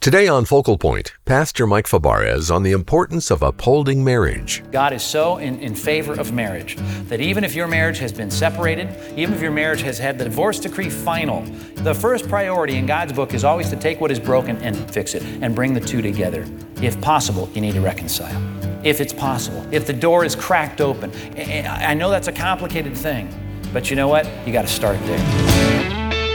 Today on Focal Point, Pastor Mike Fabarez on the importance of upholding marriage. God is so in favor of marriage that even if your marriage has been separated, even if your marriage has had the divorce decree final, the first priority in God's book is always to take what is broken and fix it and bring the two together. If possible, you need to reconcile. If it's possible. If the door is cracked open. I know that's a complicated thing, but you know what? You got to start there.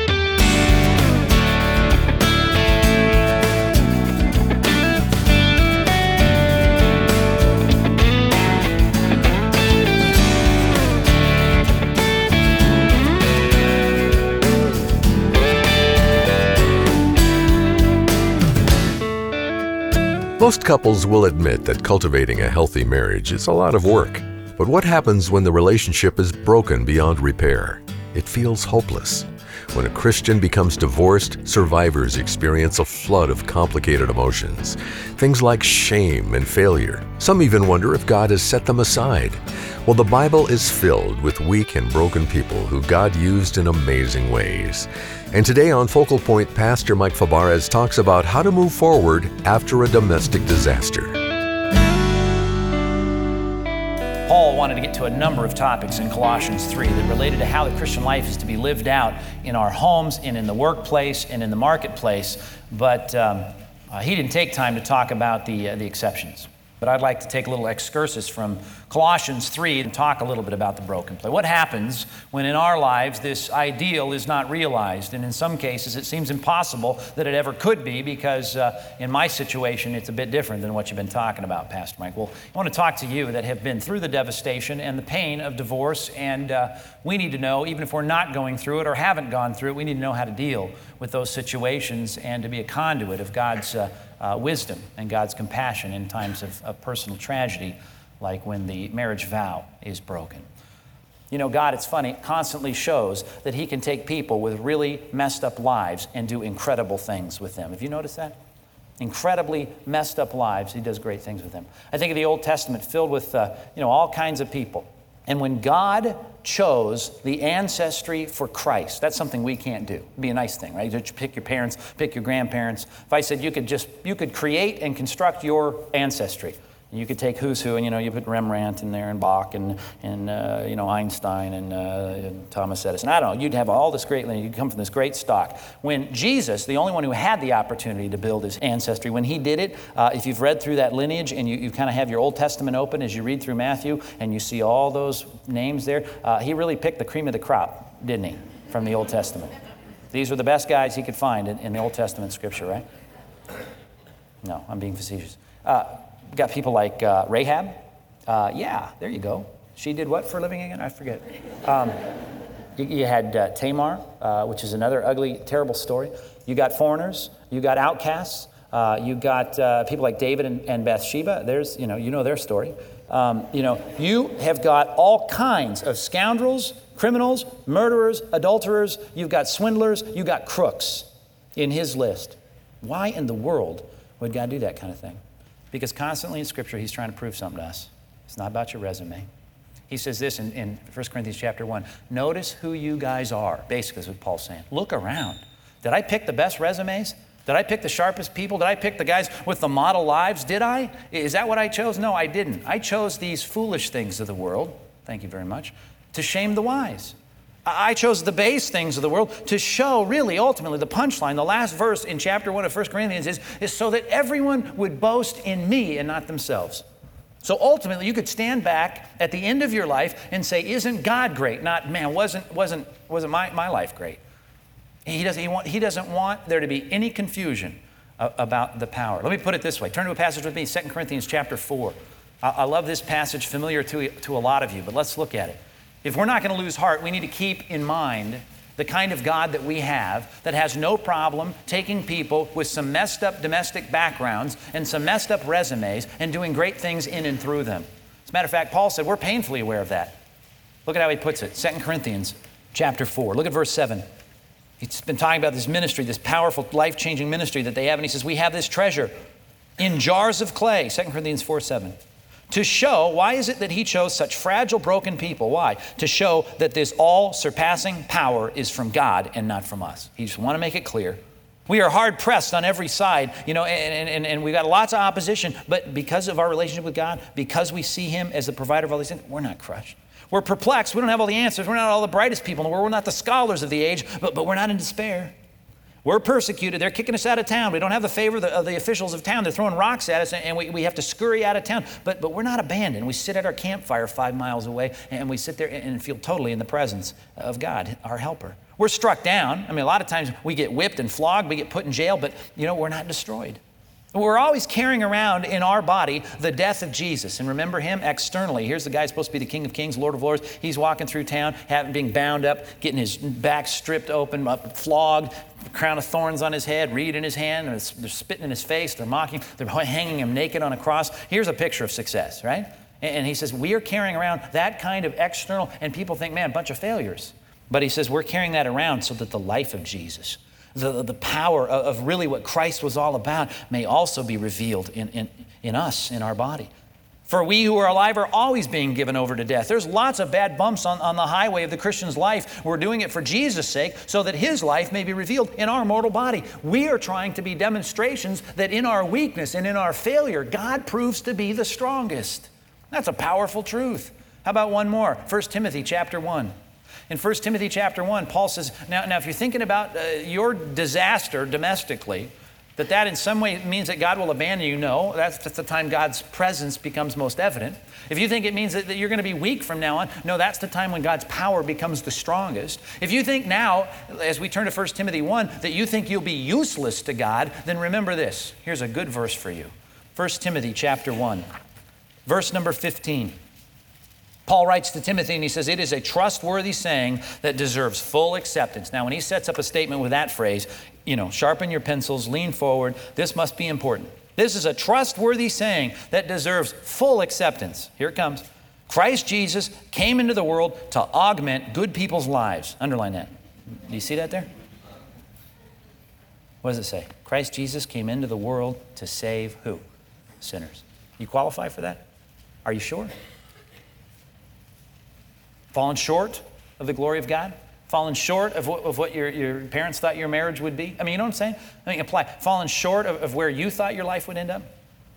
Most couples will admit that cultivating a healthy marriage is a lot of work. But what happens when the relationship is broken beyond repair? It feels hopeless. When a Christian becomes divorced, survivors experience a flood of complicated emotions. Things like shame and failure. Some even wonder if God has set them aside. Well, the Bible is filled with weak and broken people who God used in amazing ways. And today on Focal Point, Pastor Mike Fabarez talks about how to move forward after a domestic disaster. Paul wanted to get to a number of topics in Colossians 3 that related to how the Christian life is to be lived out in our homes and in the workplace and in the marketplace, but he didn't take time to talk about the exceptions. But I'd like to take a little excursus from Colossians 3 and talk a little bit about the broken place. What happens when in our lives this ideal is not realized? And in some cases it seems impossible that it ever could be because in my situation it's a bit different than what you've been talking about, Pastor Mike. Well, I want to talk to you that have been through the devastation and the pain of divorce, and we need to know, even if we're not going through it or haven't gone through it, we need to know how to deal with those situations and to be a conduit of God's wisdom and God's compassion in times of personal tragedy, like when the marriage vow is broken. You know, God, it's funny, constantly shows that He can take people with really messed up lives and do incredible things with them. Have you noticed that? Incredibly messed up lives, He does great things with them. I think of the Old Testament filled with, all kinds of people. And when God chose the ancestry for Christ, that's something we can't do. It'd be a nice thing, right? You pick your parents, pick your grandparents. If I said you could create and construct your ancestry, and you could take who's who, and you put Rembrandt in there, and Bach, and Einstein, and Thomas Edison. I don't know. You'd have all this great. You'd come from this great stock. When Jesus, the only one who had the opportunity to build his ancestry, when He did it, if you've read through that lineage and you kind of have your Old Testament open as you read through Matthew, and you see all those names there, He really picked the cream of the crop, didn't He, from the Old Testament? These were the best guys He could find in the Old Testament Scripture, right? No, I'm being facetious. Got people like Rahab. Yeah, there you go. She did what for a living again? I forget. You had Tamar, which is another ugly, terrible story. You got foreigners. You got outcasts. You got people like David and Bathsheba. There's, you know their story. You have got all kinds of scoundrels, criminals, murderers, adulterers. You've got swindlers. You got crooks in His list. Why in the world would God do that kind of thing? Because constantly in Scripture, He's trying to prove something to us. It's not about your resume. He says this in 1 Corinthians chapter 1. Notice who you guys are. Basically, is what Paul's saying. Look around. Did I pick the best resumes? Did I pick the sharpest people? Did I pick the guys with the model lives? Did I? Is that what I chose? No, I didn't. I chose these foolish things of the world, thank you very much, to shame the wise. I chose the base things of the world to show, really, ultimately, the punchline. The last verse in chapter 1 of 1 Corinthians is so that everyone would boast in me and not themselves. So ultimately, you could stand back at the end of your life and say, isn't God great? Not, man, wasn't my life great? He doesn't want there to be any confusion about the power. Let me put it this way. Turn to a passage with me, 2 Corinthians chapter 4. I love this passage, familiar to a lot of you, but let's look at it. If we're not going to lose heart, we need to keep in mind the kind of God that we have that has no problem taking people with some messed up domestic backgrounds and some messed up resumes and doing great things in and through them. As a matter of fact, Paul said we're painfully aware of that. Look at how he puts it. 2 Corinthians chapter 4. Look at verse 7. He's been talking about this ministry, this powerful, life-changing ministry that they have. And he says, we have this treasure in jars of clay. 2 Corinthians 4:7. To show, why is it that He chose such fragile, broken people? Why? To show that this all-surpassing power is from God and not from us. He just want to make it clear We are hard pressed on every side, and we got lots of opposition, but because of our relationship with God, because we see him as the provider of all these things, we're not crushed. We're perplexed. We don't have all the answers. We're not all the brightest people in the world. We're not the scholars of the age, but we're not in despair. We're persecuted. They're kicking us out of town. We don't have the favor of the officials of town. They're throwing rocks at us, and we have to scurry out of town. But we're not abandoned. We sit at our campfire 5 miles away, and we sit there and feel totally in the presence of God, our helper. We're struck down. I mean, a lot of times we get whipped and flogged. We get put in jail, but, we're not destroyed. We're always carrying around in our body the death of Jesus. And remember him externally. Here's the guy supposed to be the King of Kings, Lord of Lords. He's walking through town, being bound up, getting his back stripped open, flogged, crown of thorns on his head, reed in his hand. They're spitting in his face. They're mocking. They're hanging him naked on a cross. Here's a picture of success, right? And he says, we are carrying around that kind of external, and people think, man, a bunch of failures. But he says, we're carrying that around so that the life of Jesus, the power of really what Christ was all about, may also be revealed in us, in our body. For we who are alive are always being given over to death. There's lots of bad bumps on the highway of the Christian's life. We're doing it for Jesus' sake so that his life may be revealed in our mortal body. We are trying to be demonstrations that in our weakness and in our failure, God proves to be the strongest. That's a powerful truth. How about one more? 1 Timothy chapter 1. In 1 Timothy chapter 1, Paul says, now if you're thinking about your disaster domestically, that in some way means that God will abandon you, no, that's the time God's presence becomes most evident. If you think it means that you're going to be weak from now on, no, that's the time when God's power becomes the strongest. If you think now, as we turn to 1 Timothy 1, that you think you'll be useless to God, then remember this. Here's a good verse for you. 1 Timothy chapter 1, verse number 15. Paul writes to Timothy and he says, it is a trustworthy saying that deserves full acceptance. Now, when he sets up a statement with that phrase, sharpen your pencils, lean forward. This must be important. This is a trustworthy saying that deserves full acceptance. Here it comes. Christ Jesus came into the world to augment good people's lives. Underline that. Do you see that there? What does it say? Christ Jesus came into the world to save who? Sinners. You qualify for that? Are you sure? Fallen short of the glory of God? Fallen short of what your parents thought your marriage would be? I mean, you know what I'm saying? Apply. Fallen short of where you thought your life would end up?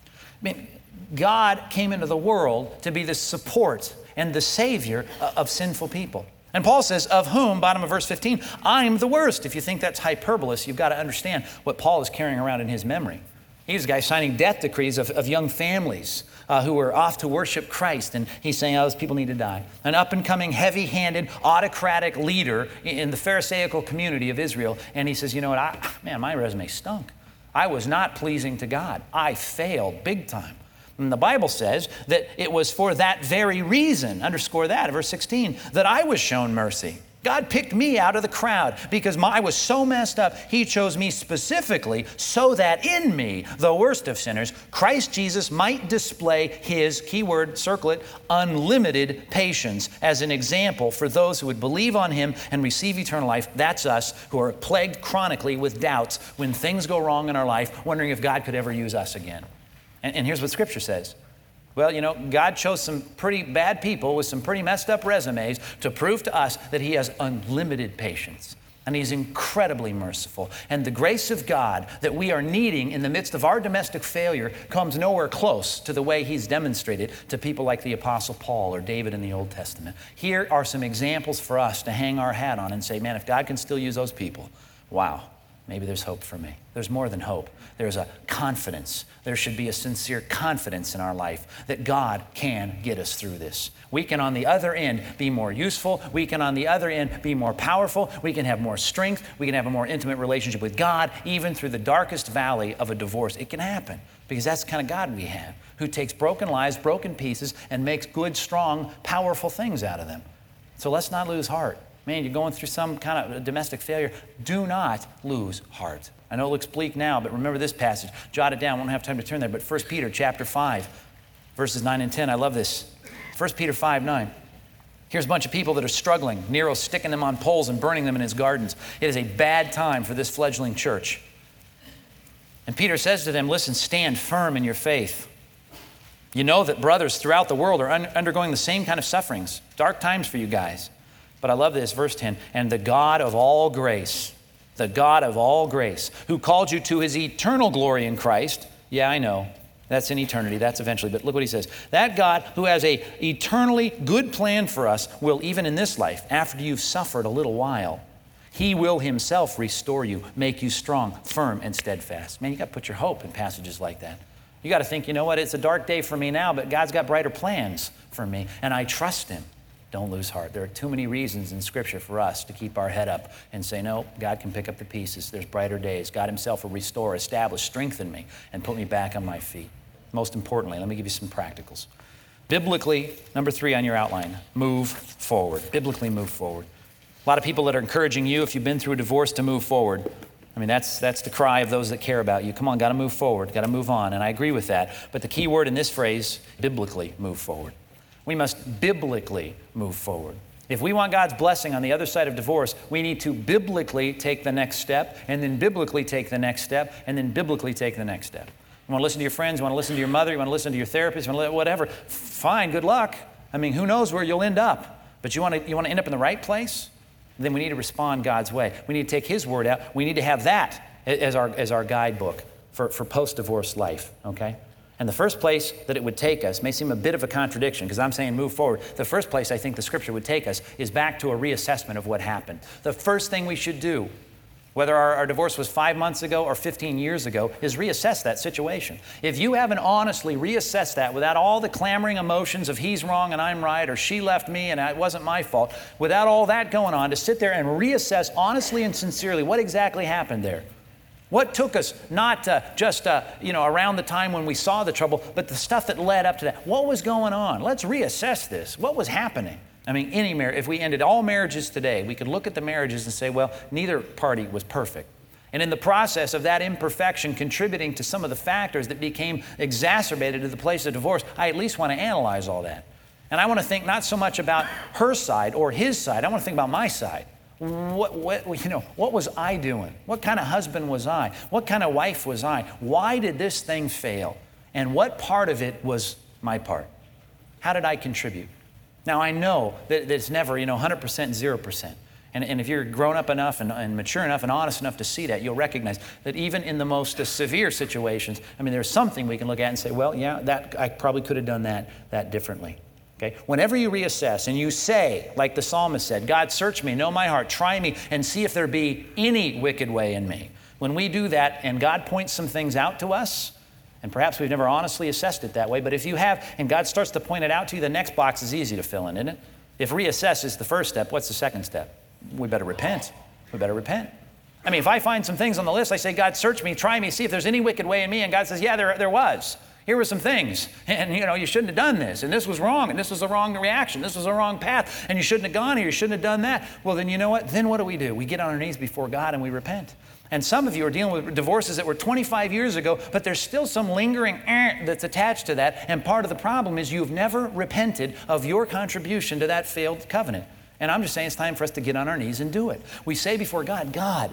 God came into the world to be the support and the savior of sinful people. And Paul says, of whom, bottom of verse 15, I'm the worst. If you think that's hyperbole, you've got to understand what Paul is carrying around in his memory. He's a guy signing death decrees of young families who were off to worship Christ. And he's saying, those people need to die. An up-and-coming, heavy-handed, autocratic leader in the Pharisaical community of Israel. And he says, you know what, my resume stunk. I was not pleasing to God. I failed big time. And the Bible says that it was for that very reason, underscore that, verse 16, that I was shown mercy. God picked me out of the crowd because I was so messed up. He chose me specifically so that in me, the worst of sinners, Christ Jesus might display his, keyword, circle it, unlimited patience as an example for those who would believe on him and receive eternal life. That's us who are plagued chronically with doubts when things go wrong in our life, wondering if God could ever use us again. And here's what Scripture says. Well, God chose some pretty bad people with some pretty messed up resumes to prove to us that he has unlimited patience. And he's incredibly merciful. And the grace of God that we are needing in the midst of our domestic failure comes nowhere close to the way he's demonstrated to people like the Apostle Paul or David in the Old Testament. Here are some examples for us to hang our hat on and say, man, if God can still use those people, wow, maybe there's hope for me. There's more than hope. There's a confidence. There should be a sincere confidence in our life that God can get us through this. We can on the other end be more useful. We can on the other end be more powerful. We can have more strength. We can have a more intimate relationship with God, even through the darkest valley of a divorce. It can happen because that's the kind of God we have, who takes broken lives, broken pieces, and makes good, strong, powerful things out of them. So let's not lose heart. Man, you're going through some kind of domestic failure. Do not lose heart. I know it looks bleak now, but remember this passage. Jot it down. We won't have time to turn there. But 1 Peter chapter 5, verses 9 and 10. I love this. 1 Peter 5, 9. Here's a bunch of people that are struggling. Nero's sticking them on poles and burning them in his gardens. It is a bad time for this fledgling church. And Peter says to them, listen, stand firm in your faith. You know that brothers throughout the world are undergoing the same kind of sufferings. Dark times for you guys. But I love this, verse 10. And the God of all grace, the God of all grace, who called you to his eternal glory in Christ. Yeah, I know. That's in eternity. That's eventually. But look what he says. That God who has a eternally good plan for us will, even in this life, after you've suffered a little while, he will himself restore you, make you strong, firm, and steadfast. Man, you got to put your hope in passages like that. You got to think, you know what, it's a dark day for me now, but God's got brighter plans for me, and I trust him. Don't lose heart. There are too many reasons in Scripture for us to keep our head up and say, no, God can pick up the pieces. There's brighter days. God himself will restore, establish, strengthen me, and put me back on my feet. Most importantly, let me give you some practicals. Biblically, number 3 on your outline, move forward. Biblically move forward. A lot of people that are encouraging you, if you've been through a divorce, to move forward. I mean, that's the cry of those that care about you. Come on, got to move forward, got to move on. And I agree with that. But the key word in this phrase, biblically move forward. We must biblically move forward. If we want God's blessing on the other side of divorce, we need to biblically take the next step, and then biblically take the next step, and then biblically take the next step. You want to listen to your friends, you want to listen to your mother, you want to listen to your therapist, you want to whatever, fine, good luck. I mean, who knows where you'll end up? But you want to end up in the right place? Then we need to respond God's way. We need to take his word out. We need to have that as our guidebook for post-divorce life, okay? And the first place that it would take us may seem a bit of a contradiction because I'm saying move forward. The first place I think the Scripture would take us is back to a reassessment of what happened. The first thing we should do, whether our divorce was 5 months ago or 15 years ago, is reassess that situation. If you haven't honestly reassessed that without all the clamoring emotions of he's wrong and I'm right, or she left me and it wasn't my fault, without all that going on, to sit there and reassess honestly and sincerely what exactly happened there. What took us not just around the time when we saw the trouble, but the stuff that led up to that. What was going on? Let's reassess this. What was happening? I mean, any marriage, if we ended all marriages today, we could look at the marriages and say, well, neither party was perfect. And in the process of that imperfection contributing to some of the factors that became exacerbated to the place of divorce, I at least want to analyze all that. And I want to think not so much about her side or his side. I want to think about my side. What was I doing? What kind of husband was I? What kind of wife was I? Why did this thing fail? And what part of it was my part? How did I contribute? Now, I know that it's never, 100%, 0%. And if you're grown up enough and mature enough and honest enough to see that, you'll recognize that even in the most severe situations, there's something we can look at and say, well, yeah, that I probably could have done that differently. Okay? Whenever you reassess and you say, like the psalmist said, God, search me, know my heart, try me, and see if there be any wicked way in me. When we do that and God points some things out to us, and perhaps we've never honestly assessed it that way, but if you have, and God starts to point it out to you, the next box is easy to fill in, isn't it? If reassess is the first step, what's the second step? We better repent. We better repent. If I find some things on the list, I say, God, search me, try me, see if there's any wicked way in me, and God says, yeah, there was. Here were some things, and you shouldn't have done this, and this was wrong, and this was a wrong reaction, this was a wrong path, and you shouldn't have gone here, you shouldn't have done that. Well, then you know what? Then what do? We get on our knees before God and we repent. And some of you are dealing with divorces that were 25 years ago, but there's still some lingering that's attached to that, and part of the problem is you've never repented of your contribution to that failed covenant. And I'm just saying it's time for us to get on our knees and do it. We say before God, God,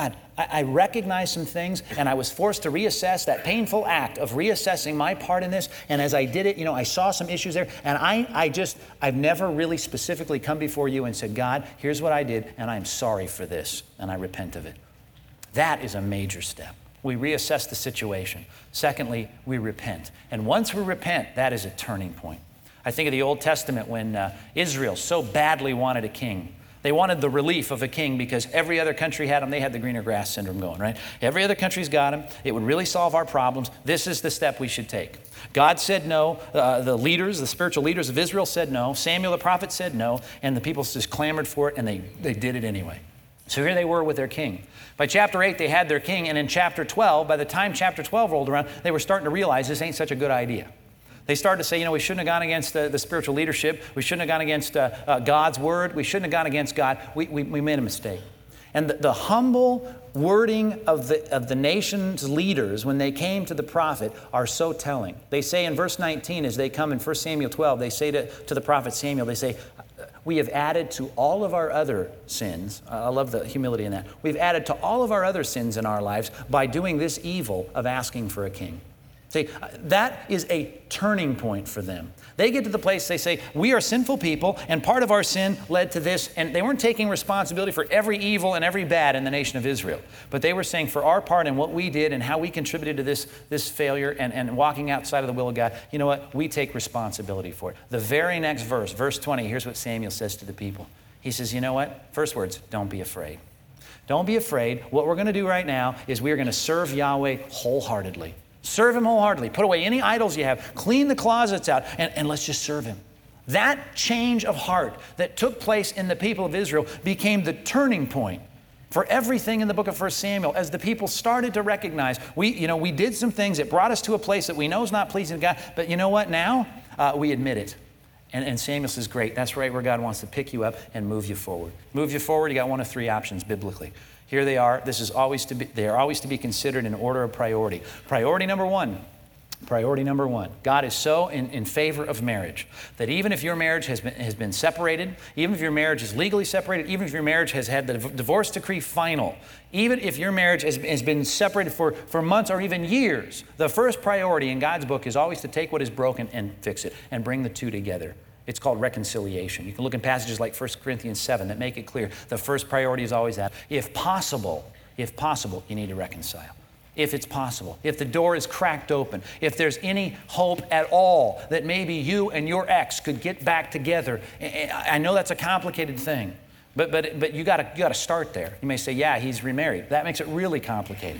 I recognize some things, and I was forced to reassess that painful act of reassessing my part in this. And as I did it, I saw some issues there. And I've never really specifically come before you and said, God, here's what I did, and I'm sorry for this, and I repent of it. That is a major step. We reassess the situation. Secondly, we repent. And once we repent, that is a turning point. I think of the Old Testament when Israel so badly wanted a king. They wanted the relief of a king because every other country had him. They had the greener grass syndrome going, right? Every other country's got him. It would really solve our problems. This is the step we should take. God said no. The spiritual leaders of Israel said no. Samuel the prophet said no. And the people just clamored for it, and they did it anyway. So here they were with their king. By chapter 8, they had their king. And in chapter 12, by the time chapter 12 rolled around, they were starting to realize this ain't such a good idea. They started to say, we shouldn't have gone against the spiritual leadership. We shouldn't have gone against God's word. We shouldn't have gone against God. We made a mistake. And the humble wording of the nation's leaders when they came to the prophet are so telling. They say in verse 19, as they come in 1 Samuel 12, they say to the prophet Samuel, they say, we have added to all of our other sins. I love the humility in that. We've added to all of our other sins in our lives by doing this evil of asking for a king. See, that is a turning point for them. They get to the place, they say, we are sinful people, and part of our sin led to this. And they weren't taking responsibility for every evil and every bad in the nation of Israel. But they were saying for our part and what we did and how we contributed to this failure and walking outside of the will of God, you know what? We take responsibility for it. The very next verse, verse 20, here's what Samuel says to the people. He says, you know what? First words, don't be afraid. Don't be afraid. What we're going to do right now is we are going to serve Yahweh wholeheartedly. Serve Him wholeheartedly. Put away any idols you have. Clean the closets out, and let's just serve Him. That change of heart that took place in the people of Israel became the turning point for everything in the book of 1 Samuel as the people started to recognize, we did some things that brought us to a place that we know is not pleasing to God, but you know what now? We admit it. And Samuel says, great, that's right where God wants to pick you up and move you forward. Move you forward, you got one of three options biblically. Here they are. They are always to be considered in order of priority. Priority number one. God is so in favor of marriage that even if your marriage has been separated, even if your marriage is legally separated, even if your marriage has had the divorce decree final, even if your marriage has been separated for months or even years, the first priority in God's book is always to take what is broken and fix it and bring the two together. It's called reconciliation. You can look in passages like 1 Corinthians 7 that make it clear. The first priority is always that. If possible, you need to reconcile. If it's possible, if the door is cracked open, if there's any hope at all that maybe you and your ex could get back together. I know that's a complicated thing, but you got to start there. You may say, yeah, he's remarried. That makes it really complicated.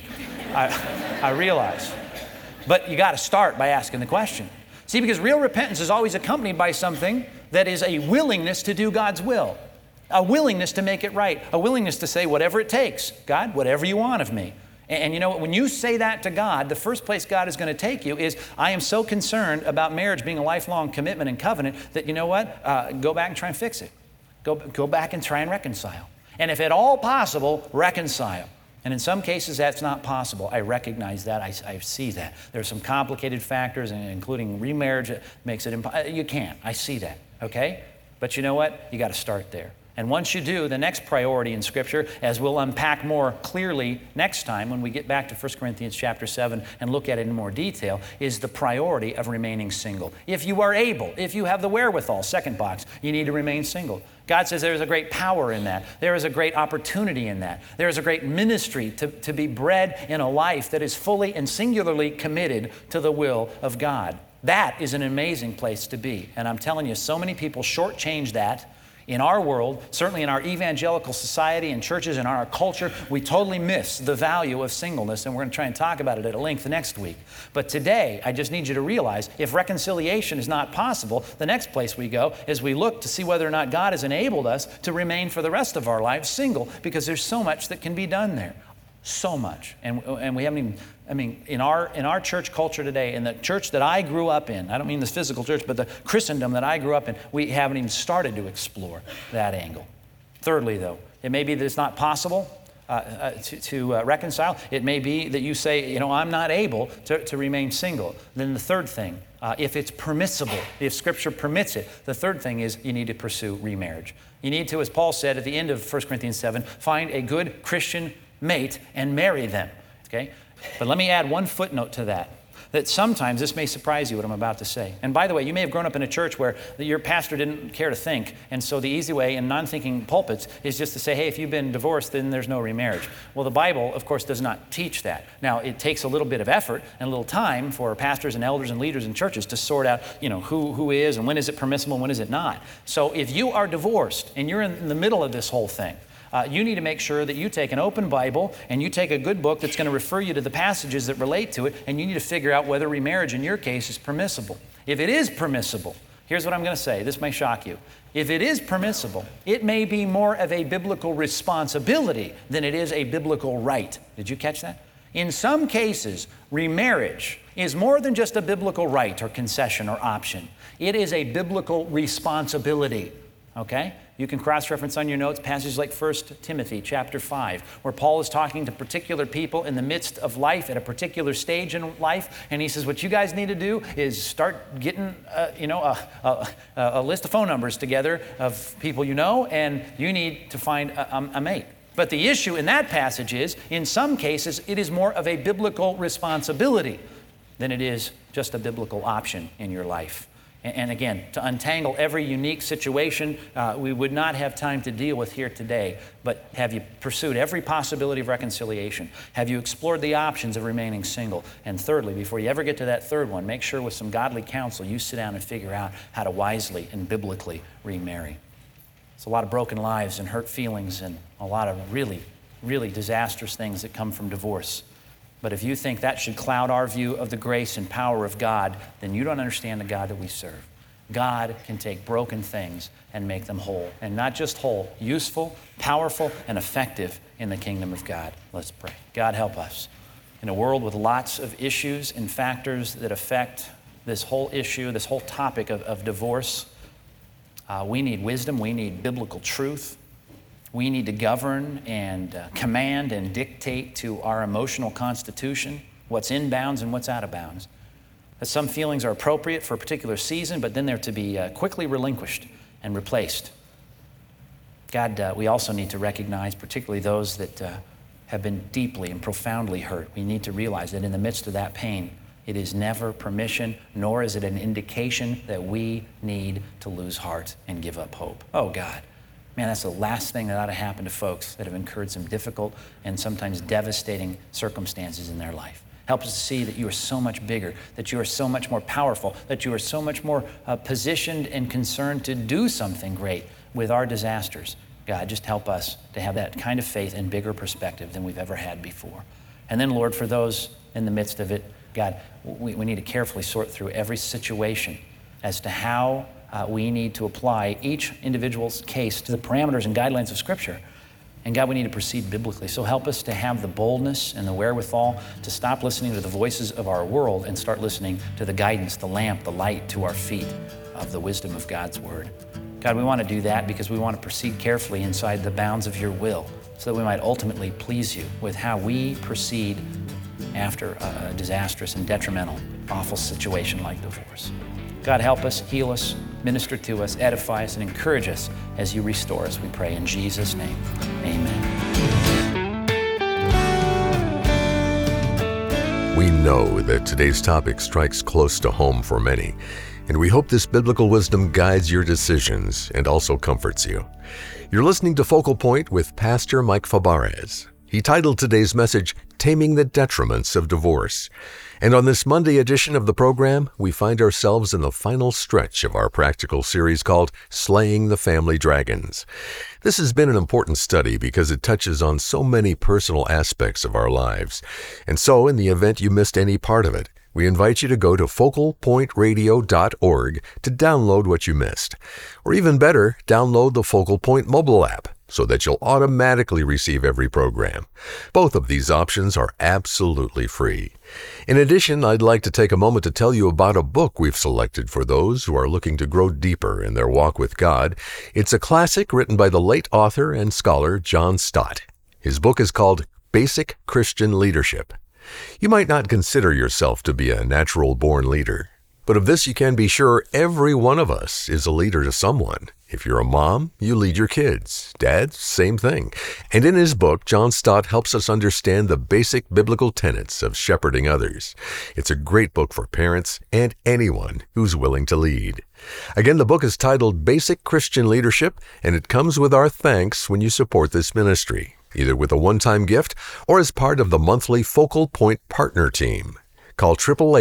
I realize. But you got to start by asking the question. See, because real repentance is always accompanied by something that is a willingness to do God's will, a willingness to make it right, a willingness to say whatever it takes. God, whatever you want of me. And you know what? When you say that to God, the first place God is going to take you is, I am so concerned about marriage being a lifelong commitment and covenant that, you know what? Go back and try and fix it. Go back and try and reconcile. And if at all possible, reconcile. And in some cases, that's not possible. I recognize that. I see that. There's some complicated factors, including remarriage, that makes it impossible. You can't. I see that, okay? But you know what? You got to start there. And once you do, the next priority in Scripture, as we'll unpack more clearly next time when we get back to 1 Corinthians chapter 7 and look at it in more detail, is the priority of remaining single. If you are able, if you have the wherewithal, second box, you need to remain single. God says there is a great power in that. There is a great opportunity in that. There is a great ministry to be bred in a life that is fully and singularly committed to the will of God. That is an amazing place to be. And I'm telling you, so many people shortchange that. In our world, certainly in our evangelical society and churches and our culture, we totally miss the value of singleness, and we're going to try and talk about it at length next week. But today, I just need you to realize, if reconciliation is not possible, the next place we go is we look to see whether or not God has enabled us to remain for the rest of our lives single, because there's so much that can be done there. So much. And we haven't even, in our church culture today, in the church that I grew up in, I don't mean this physical church, but the Christendom that I grew up in, we haven't even started to explore that angle. Thirdly, though, it may be that it's not possible to reconcile. It may be that you say, I'm not able to remain single. Then the third thing, if it's permissible, if Scripture permits it, the third thing is you need to pursue remarriage. You need to, as Paul said at the end of 1 Corinthians 7, find a good Christian mate and marry them, okay? But let me add one footnote to that sometimes this may surprise you what I'm about to say. And by the way, you may have grown up in a church where your pastor didn't care to think, and so the easy way in non-thinking pulpits is just to say, hey, if you've been divorced, then there's no remarriage. Well, the Bible, of course, does not teach that. Now, it takes a little bit of effort and a little time for pastors and elders and leaders in churches to sort out, who is and when is it permissible and when is it not. So if you are divorced and you're in the middle of this whole thing, you need to make sure that you take an open Bible and you take a good book that's going to refer you to the passages that relate to it, and you need to figure out whether remarriage in your case is permissible. If it is permissible, here's what I'm going to say. This may shock you. If it is permissible, it may be more of a biblical responsibility than it is a biblical right. Did you catch that? In some cases, remarriage is more than just a biblical right or concession or option. It is a biblical responsibility. Okay? You can cross-reference on your notes passages like 1 Timothy chapter 5, where Paul is talking to particular people in the midst of life at a particular stage in life, and he says, what you guys need to do is start getting a list of phone numbers together of people you know, and you need to find a mate. But the issue in that passage is, in some cases, it is more of a biblical responsibility. than it is just a biblical option in your life. And again, to untangle every unique situation, we would not have time to deal with here today, but have you pursued every possibility of reconciliation? Have you explored the options of remaining single? And thirdly, before you ever get to that third one, make sure with some godly counsel you sit down and figure out how to wisely and biblically remarry. It's a lot of broken lives and hurt feelings and a lot of really, really disastrous things that come from divorce. But if you think that should cloud our view of the grace and power of God, then you don't understand the God that we serve. God can take broken things and make them whole. And not just whole, useful, powerful, and effective in the kingdom of God. Let's pray. God, help us. In a world with lots of issues and factors that affect this whole issue, this whole topic of divorce, we need wisdom, we need biblical truth. We need to govern and command and dictate to our emotional constitution what's in bounds and what's out of bounds. That some feelings are appropriate for a particular season, but then they're to be quickly relinquished and replaced. God, we also need to recognize, particularly those that have been deeply and profoundly hurt. We need to realize that in the midst of that pain, it is never permission, nor is it an indication that we need to lose heart and give up hope. Oh, God. Man, that's the last thing that ought to happen to folks that have incurred some difficult and sometimes devastating circumstances in their life. Help us to see that you are so much bigger, that you are so much more powerful, that you are so much more positioned and concerned to do something great with our disasters. God, just help us to have that kind of faith and bigger perspective than we've ever had before. And then, Lord, for those in the midst of it, God, we need to carefully sort through every situation as to how we need to apply each individual's case to the parameters and guidelines of Scripture. And God, we need to proceed biblically. So help us to have the boldness and the wherewithal to stop listening to the voices of our world and start listening to the guidance, the lamp, the light to our feet of the wisdom of God's Word. God, we want to do that because we want to proceed carefully inside the bounds of your will so that we might ultimately please you with how we proceed after a disastrous and detrimental, awful situation like divorce. God, help us, heal us, minister to us, edify us, and encourage us as you restore us, we pray in Jesus' name. Amen. We know that today's topic strikes close to home for many, and we hope this biblical wisdom guides your decisions and also comforts you. You're listening to Focal Point with Pastor Mike Fabarez. He titled today's message, Taming the Detriments of Divorce. And on this Monday edition of the program, we find ourselves in the final stretch of our practical series called Slaying the Family Dragons. This has been an important study because it touches on so many personal aspects of our lives. And so, in the event you missed any part of it, we invite you to go to focalpointradio.org to download what you missed. Or even better, download the Focal Point mobile app so that you'll automatically receive every program. Both of these options are absolutely free. In addition, I'd like to take a moment to tell you about a book we've selected for those who are looking to grow deeper in their walk with God. It's a classic written by the late author and scholar John Stott. His book is called Basic Christian Leadership. You might not consider yourself to be a natural-born leader, but of this you can be sure every one of us is a leader to someone. If you're a mom, you lead your kids. Dad, same thing. And in his book, John Stott helps us understand the basic biblical tenets of shepherding others. It's a great book for parents and anyone who's willing to lead. Again, the book is titled Basic Christian Leadership, and it comes with our thanks when you support this ministry, either with a one-time gift or as part of the monthly Focal Point Partner Team. Call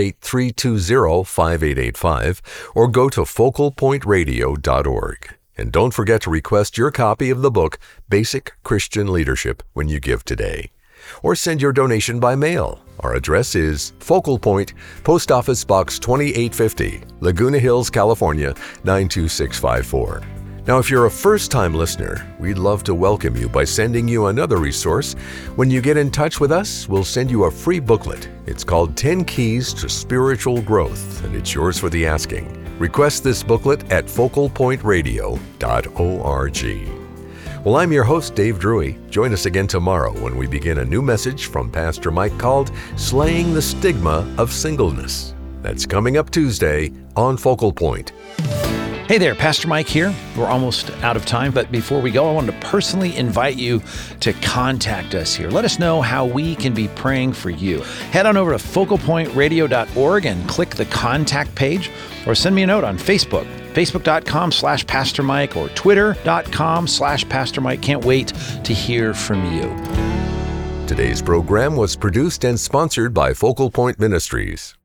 888-320-5885 or go to focalpointradio.org. And don't forget to request your copy of the book, Basic Christian Leadership, when you give today. Or send your donation by mail. Our address is Focal Point, Post Office Box 2850, Laguna Hills, California, 92654. Now, if you're a first-time listener, we'd love to welcome you by sending you another resource. When you get in touch with us, we'll send you a free booklet. It's called 10 Keys to Spiritual Growth, and it's yours for the asking. Request this booklet at focalpointradio.org. Well, I'm your host, Dave Drury. Join us again tomorrow when we begin a new message from Pastor Mike called Slaying the Stigma of Singleness. That's coming up Tuesday on Focal Point. Hey there, Pastor Mike here. We're almost out of time, but before we go, I wanted to personally invite you to contact us here. Let us know how we can be praying for you. Head on over to focalpointradio.org and click the contact page, or send me a note on Facebook, facebook.com/Pastor Mike or twitter.com/Pastor Mike. Can't wait to hear from you. Today's program was produced and sponsored by Focal Point Ministries.